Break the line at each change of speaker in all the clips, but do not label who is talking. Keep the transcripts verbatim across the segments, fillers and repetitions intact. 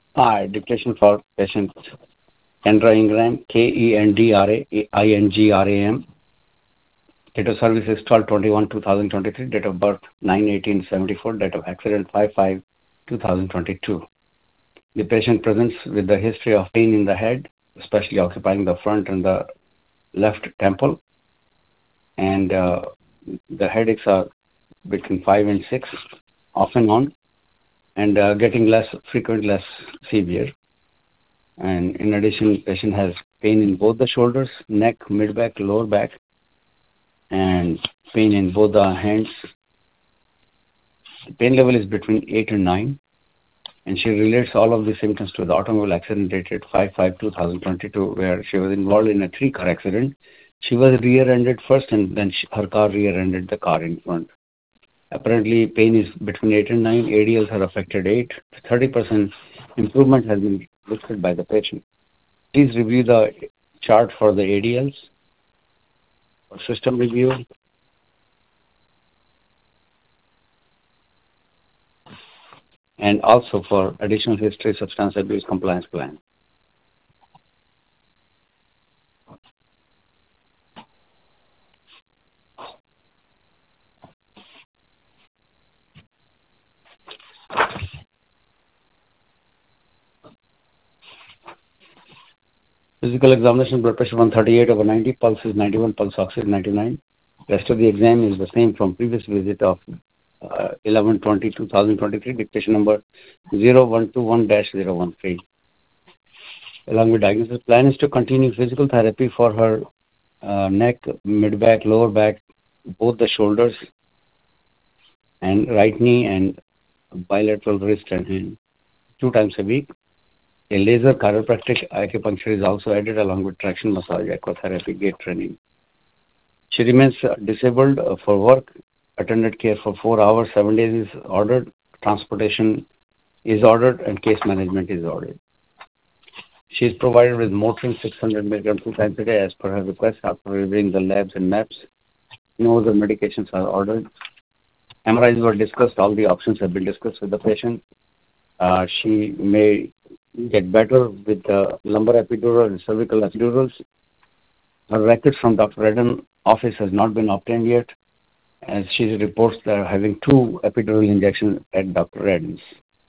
Hi, dictation for patient Kendra Ingram, K E N D R A I N G R A M. Date of service is twelve twenty-one two thousand twenty-three. Date of birth nine eighteen seventy-four. Date of accident five five two thousand twenty-two. The patient presents with the history of pain in the head, especially occupying the front and the left temple. And uh, the headaches are between five and six, off and on, and uh, getting less frequent, less severe. And in addition, patient has pain in both the shoulders, neck, mid-back, lower back, and pain in both the hands. The pain level is between eight and nine, and she relates all of the symptoms to the automobile accident dated five five two thousand twenty-two, where she was involved in a three-car accident. She was rear-ended first, and then she, her car rear-ended the car in front. Apparently, pain is between eight and nine. A D Ls are affected eight. thirty percent improvement has been listed by the patient. Please review the chart for the A D Ls. For system review, and also for additional history substance abuse compliance plan. Physical examination, blood pressure one thirty-eight over ninety, pulse is ninety-one, pulse ox is ninety-nine. Rest of the exam is the same from previous visit of uh, eleven twenty two thousand twenty-three, dictation number zero one two one dash zero one three. Along with diagnosis, plan is to continue physical therapy for her uh, neck, mid-back, lower back, both the shoulders, and right knee and bilateral wrist and hand, two times a week. A laser chiropractic acupuncture is also added along with traction massage, aquatherapy, gait training. She remains uh, disabled uh, for work, attended care for four hours, seven days is ordered, transportation is ordered, and case management is ordered. She is provided with Motrin six hundred milligrams two times a day as per her request after reviewing the labs and maps. No other medications are ordered. M R Is were discussed. All the options have been discussed with the patient. Uh, she may get better with the lumbar epidural and cervical epidurals. Her records from Doctor Redden office has not been obtained yet, as she reports that are having two epidural injections at Doctor Redden's.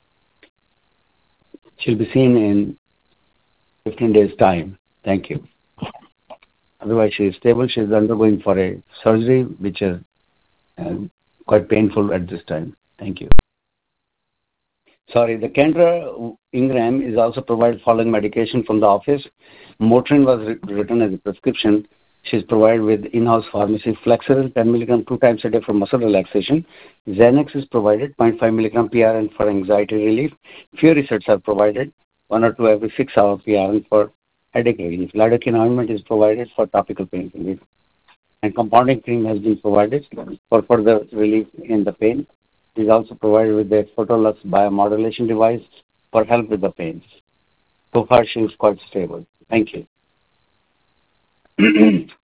She'll be seen in fifteen days' time. Thank you. Otherwise, she is stable. She is undergoing for a surgery, which is uh, quite painful at this time. Thank you. Sorry, the Kendra Ingram is also provided following medication from the office. Motrin was written as a prescription. She is provided with in-house pharmacy Flexeril ten milligram two times a day for muscle relaxation. Xanax is provided zero point five milligram P R N for anxiety relief. Furicets are provided one or two every six hour P R N for headache relief. Lidocaine ointment is provided for topical pain relief. And compounding cream has been provided for further relief in the pain. It is also provided with a Photolux biomodulation device for help with the pains. So far, she is quite stable. Thank you.